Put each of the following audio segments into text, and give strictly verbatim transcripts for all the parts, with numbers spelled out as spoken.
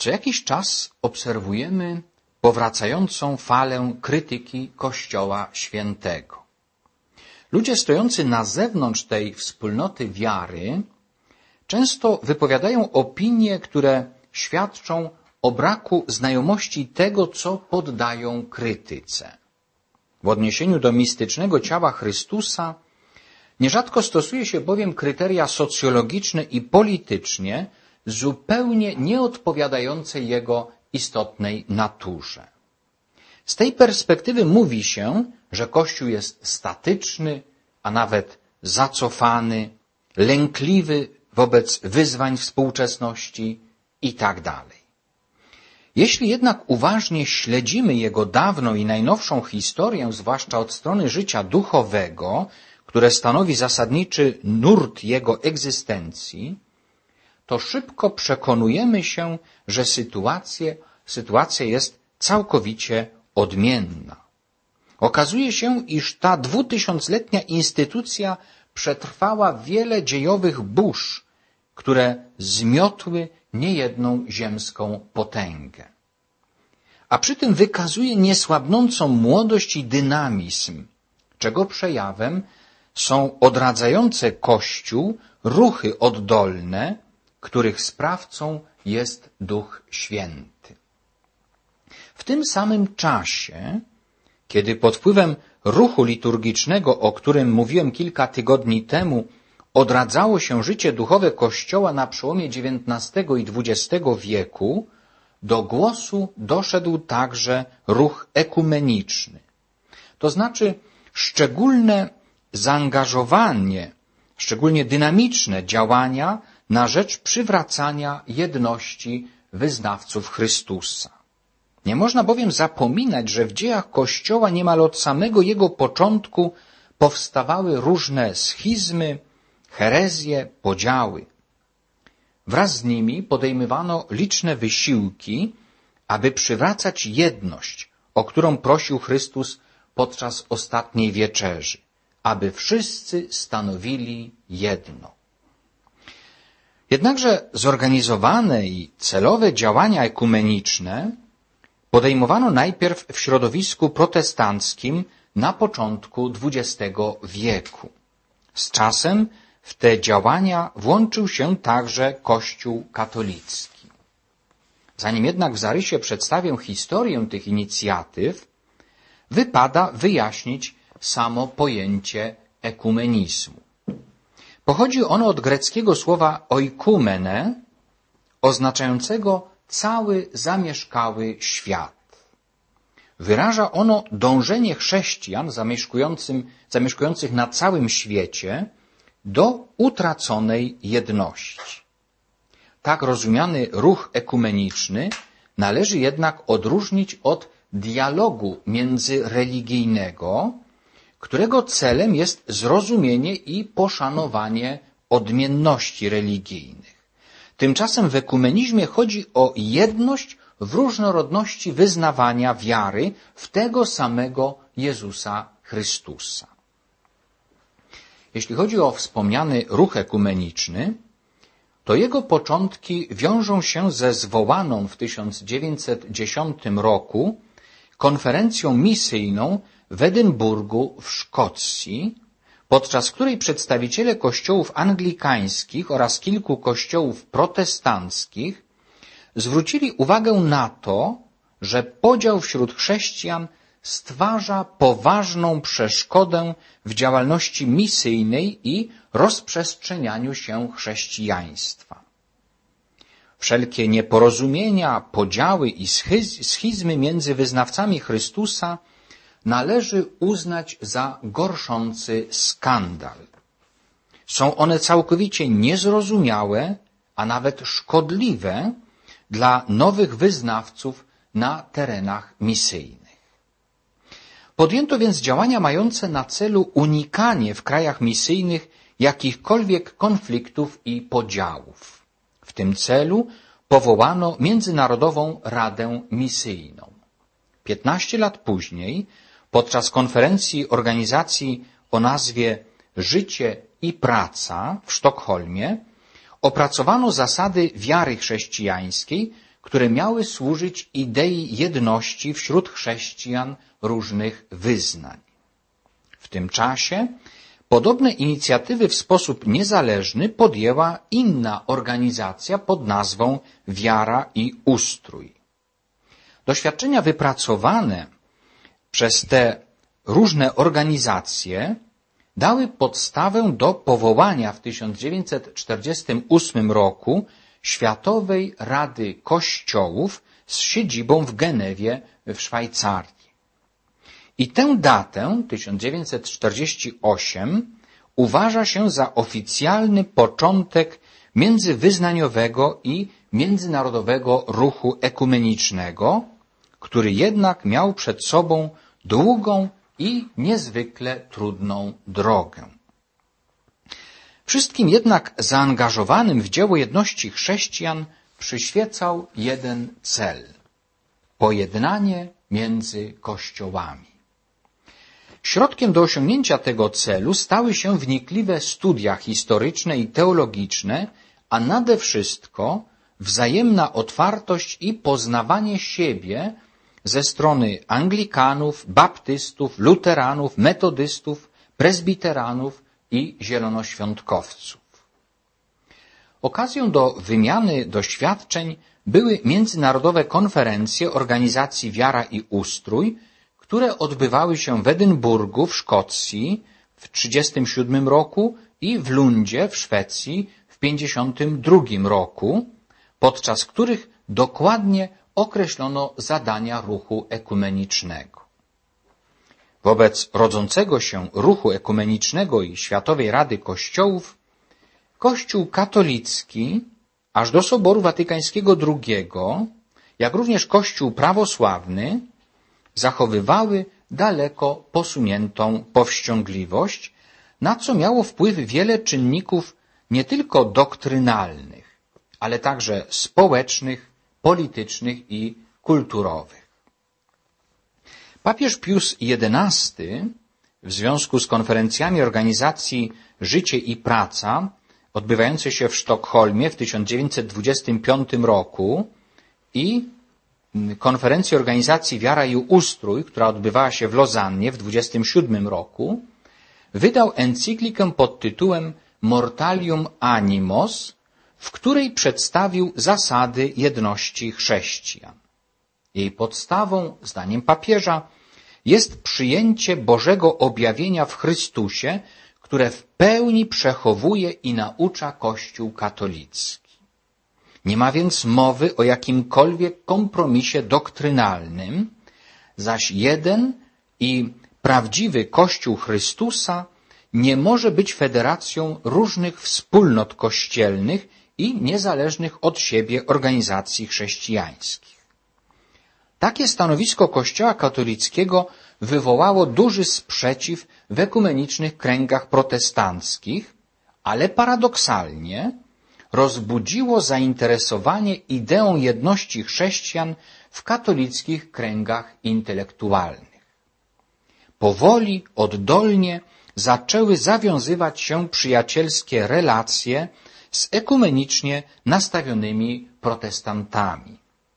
Co jakiś czas obserwujemy powracającą falę krytyki Kościoła Świętego. Ludzie stojący na zewnątrz tej wspólnoty wiary często wypowiadają opinie, które świadczą o braku znajomości tego, co poddają krytyce. W odniesieniu do mistycznego ciała Chrystusa nierzadko stosuje się bowiem kryteria socjologiczne i politycznie zupełnie nieodpowiadające jego istotnej naturze. Z tej perspektywy mówi się, że Kościół jest statyczny, a nawet zacofany, lękliwy wobec wyzwań współczesności i tak dalej. Jeśli jednak uważnie śledzimy jego dawną i najnowszą historię, zwłaszcza od strony życia duchowego, które stanowi zasadniczy nurt jego egzystencji, to szybko przekonujemy się, że sytuacja, sytuacja jest całkowicie odmienna. Okazuje się, iż ta dwutysiącletnia instytucja przetrwała wiele dziejowych burz, które zmiotły niejedną ziemską potęgę. A przy tym wykazuje niesłabnącą młodość i dynamizm, czego przejawem są odradzające Kościół ruchy oddolne, których sprawcą jest Duch Święty. W tym samym czasie, kiedy pod wpływem ruchu liturgicznego, o którym mówiłem kilka tygodni temu, odradzało się życie duchowe Kościoła na przełomie dziewiętnastego i dwudziestego wieku, do głosu doszedł także ruch ekumeniczny. To znaczy szczególne zaangażowanie, szczególnie dynamiczne działania na rzecz przywracania jedności wyznawców Chrystusa. Nie można bowiem zapominać, że w dziejach Kościoła niemal od samego jego początku powstawały różne schizmy, herezje, podziały. Wraz z nimi podejmowano liczne wysiłki, aby przywracać jedność, o którą prosił Chrystus podczas ostatniej wieczerzy, aby wszyscy stanowili jedno. Jednakże zorganizowane i celowe działania ekumeniczne podejmowano najpierw w środowisku protestanckim na początku dwudziestego wieku. Z czasem w te działania włączył się także Kościół katolicki. Zanim jednak w zarysie przedstawię historię tych inicjatyw, wypada wyjaśnić samo pojęcie ekumenizmu. Pochodzi ono od greckiego słowa oikumene, oznaczającego cały zamieszkały świat. Wyraża ono dążenie chrześcijan zamieszkujących na całym świecie do utraconej jedności. Tak rozumiany ruch ekumeniczny należy jednak odróżnić od dialogu międzyreligijnego, którego celem jest zrozumienie i poszanowanie odmienności religijnych. Tymczasem w ekumenizmie chodzi o jedność w różnorodności wyznawania wiary w tego samego Jezusa Chrystusa. Jeśli chodzi o wspomniany ruch ekumeniczny, to jego początki wiążą się ze zwołaną w tysiąc dziewięćset dziesiątym roku konferencją misyjną w Edynburgu w Szkocji, podczas której przedstawiciele kościołów anglikańskich oraz kilku kościołów protestanckich zwrócili uwagę na to, że podział wśród chrześcijan stwarza poważną przeszkodę w działalności misyjnej i rozprzestrzenianiu się chrześcijaństwa. Wszelkie nieporozumienia, podziały i schizmy między wyznawcami Chrystusa należy uznać za gorszący skandal. Są one całkowicie niezrozumiałe, a nawet szkodliwe dla nowych wyznawców na terenach misyjnych. Podjęto więc działania mające na celu unikanie w krajach misyjnych jakichkolwiek konfliktów i podziałów. W tym celu powołano Międzynarodową Radę Misyjną. Piętnaście lat później, podczas konferencji organizacji o nazwie Życie i Praca w Sztokholmie, opracowano zasady wiary chrześcijańskiej, które miały służyć idei jedności wśród chrześcijan różnych wyznań. W tym czasie podobne inicjatywy w sposób niezależny podjęła inna organizacja pod nazwą Wiara i Ustrój. Doświadczenia wypracowane przez te różne organizacje dały podstawę do powołania w tysiąc dziewięćset czterdziestym ósmym roku Światowej Rady Kościołów z siedzibą w Genewie w Szwajcarii. I tę datę, tysiąc dziewięćset czterdziesty ósmy, uważa się za oficjalny początek międzywyznaniowego i międzynarodowego ruchu ekumenicznego, który jednak miał przed sobą długą i niezwykle trudną drogę. Wszystkim jednak zaangażowanym w dzieło jedności chrześcijan przyświecał jeden cel – pojednanie między kościołami. Środkiem do osiągnięcia tego celu stały się wnikliwe studia historyczne i teologiczne, a nade wszystko wzajemna otwartość i poznawanie siebie ze strony anglikanów, baptystów, luteranów, metodystów, prezbiteranów i zielonoświątkowców. Okazją do wymiany doświadczeń były międzynarodowe konferencje organizacji Wiara i Ustrój, które odbywały się w Edynburgu w Szkocji w tysiąc dziewięćset trzydziestym siódmym roku i w Lundzie w Szwecji w tysiąc dziewięćset pięćdziesiątym drugim roku, podczas których dokładnie określono zadania ruchu ekumenicznego. Wobec rodzącego się ruchu ekumenicznego i Światowej Rady Kościołów, Kościół katolicki aż do Soboru Watykańskiego drugiego, jak również Kościół prawosławny zachowywały daleko posuniętą powściągliwość, na co miało wpływ wiele czynników nie tylko doktrynalnych, ale także społecznych, politycznych i kulturowych. Papież Pius jedenasty w związku z konferencjami organizacji Życie i Praca odbywającej się w Sztokholmie w tysiąc dziewięćset dwudziestym piątym roku i konferencji organizacji Wiara i Ustrój, która odbywała się w Lozannie w dwudziestym siódmym roku, wydał encyklikę pod tytułem Mortalium Animos, w której przedstawił zasady jedności chrześcijan. Jej podstawą, zdaniem papieża, jest przyjęcie Bożego objawienia w Chrystusie, które w pełni przechowuje i naucza Kościół katolicki. Nie ma więc mowy o jakimkolwiek kompromisie doktrynalnym, zaś jeden i prawdziwy Kościół Chrystusa nie może być federacją różnych wspólnot kościelnych i niezależnych od siebie organizacji chrześcijańskich. Takie stanowisko Kościoła katolickiego wywołało duży sprzeciw w ekumenicznych kręgach protestanckich, ale paradoksalnie rozbudziło zainteresowanie ideą jedności chrześcijan w katolickich kręgach intelektualnych. Powoli, oddolnie zaczęły zawiązywać się przyjacielskie relacje z ekumenicznie nastawionymi protestantami.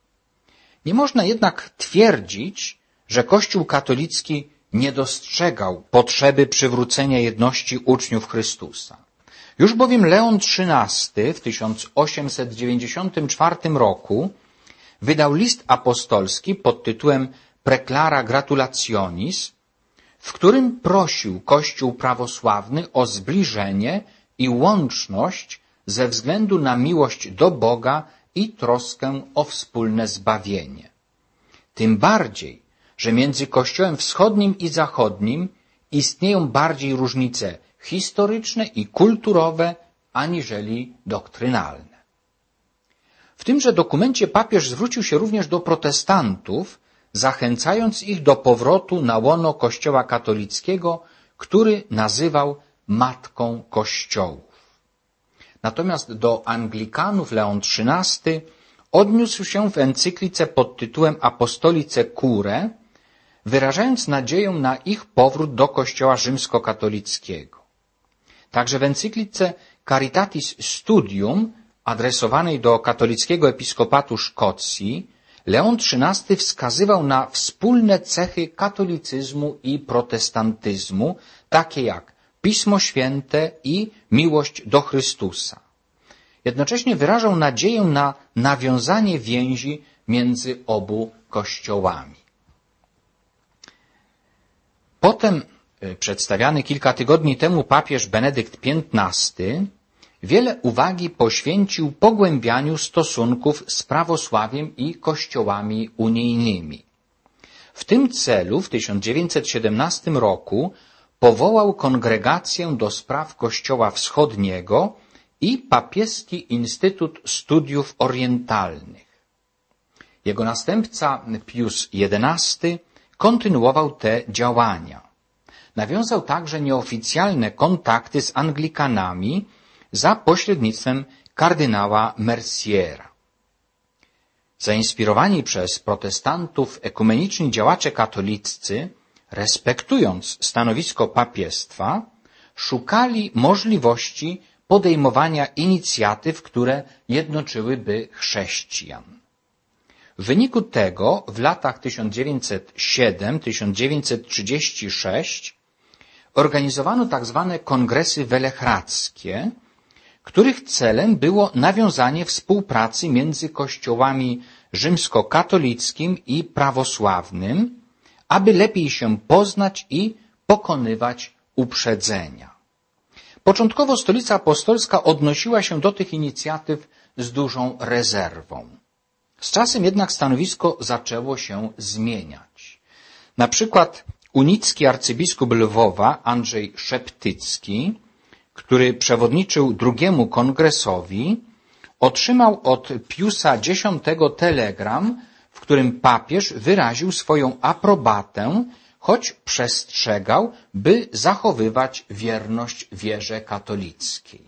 Nie można jednak twierdzić, że Kościół katolicki nie dostrzegał potrzeby przywrócenia jedności uczniów Chrystusa. Już bowiem Leon trzynasty w tysiąc osiemset dziewięćdziesiątym czwartym roku wydał list apostolski pod tytułem Preclara Gratulationis, w którym prosił Kościół prawosławny o zbliżenie i łączność ze względu na miłość do Boga i troskę o wspólne zbawienie. Tym bardziej, że między Kościołem wschodnim i zachodnim istnieją bardziej różnice historyczne i kulturowe aniżeli doktrynalne. W tymże dokumencie papież zwrócił się również do protestantów, zachęcając ich do powrotu na łono Kościoła katolickiego, który nazywał Matką Kościołów. Natomiast do Anglikanów Leon trzynasty odniósł się w encyklice pod tytułem Apostolice Curae, wyrażając nadzieję na ich powrót do Kościoła rzymskokatolickiego. Także w encyklice Caritatis Studium adresowanej do katolickiego episkopatu Szkocji, Leon trzynasty wskazywał na wspólne cechy katolicyzmu i protestantyzmu, takie jak Pismo Święte i miłość do Chrystusa. Jednocześnie wyrażał nadzieję na nawiązanie więzi między obu kościołami. Potem przedstawiany kilka tygodni temu papież Benedykt piętnasty wiele uwagi poświęcił pogłębianiu stosunków z prawosławiem i kościołami unijnymi. W tym celu w tysiąc dziewięćset siedemnastym roku powołał Kongregację do Spraw Kościoła Wschodniego i Papieski Instytut Studiów Orientalnych. Jego następca Pius jedenasty kontynuował te działania. Nawiązał także nieoficjalne kontakty z Anglikanami za pośrednictwem kardynała Merciera. Zainspirowani przez protestantów ekumeniczni działacze katoliccy, respektując stanowisko papiestwa, szukali możliwości podejmowania inicjatyw, które jednoczyłyby chrześcijan. W wyniku tego w latach tysiąc dziewięćset siedem do tysiąc dziewięćset trzydziestego szóstego organizowano tak zwane kongresy welechradzkie, których celem było nawiązanie współpracy między kościołami rzymskokatolickim i prawosławnym, aby lepiej się poznać i pokonywać uprzedzenia. Początkowo Stolica Apostolska odnosiła się do tych inicjatyw z dużą rezerwą. Z czasem jednak stanowisko zaczęło się zmieniać. Na przykład unicki arcybiskup Lwowa Andrzej Szeptycki, który przewodniczył drugiemu kongresowi, otrzymał od Piusa dziesiątego telegram, w którym papież wyraził swoją aprobatę, choć przestrzegał, by zachowywać wierność wierze katolickiej.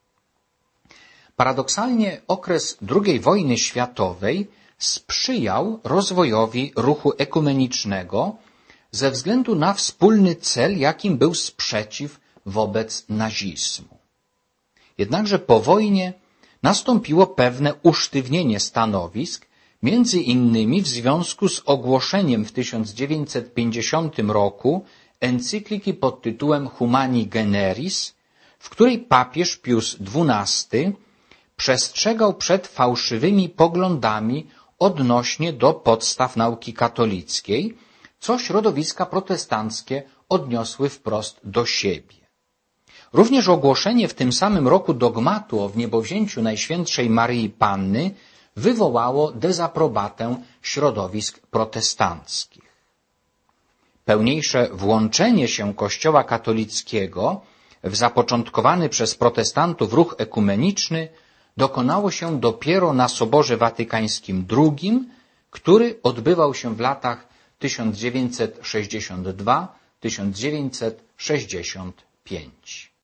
Paradoksalnie okres drugiej wojny światowej sprzyjał rozwojowi ruchu ekumenicznego ze względu na wspólny cel, jakim był sprzeciw wobec nazizmu. Jednakże po wojnie nastąpiło pewne usztywnienie stanowisk, między innymi w związku z ogłoszeniem w tysiąc dziewięćset pięćdziesiątym roku encykliki pod tytułem Humani Generis, w której papież Pius dwunasty przestrzegał przed fałszywymi poglądami odnośnie do podstaw nauki katolickiej, co środowiska protestanckie odniosły wprost do siebie. Również ogłoszenie w tym samym roku dogmatu o wniebowzięciu Najświętszej Maryi Panny wywołało dezaprobatę środowisk protestanckich. Pełniejsze włączenie się Kościoła katolickiego w zapoczątkowany przez protestantów ruch ekumeniczny dokonało się dopiero na Soborze Watykańskim drugim, który odbywał się w latach tysiąc dziewięćset sześćdziesiątym drugim do tysiąc dziewięćset sześćdziesiątego piątego.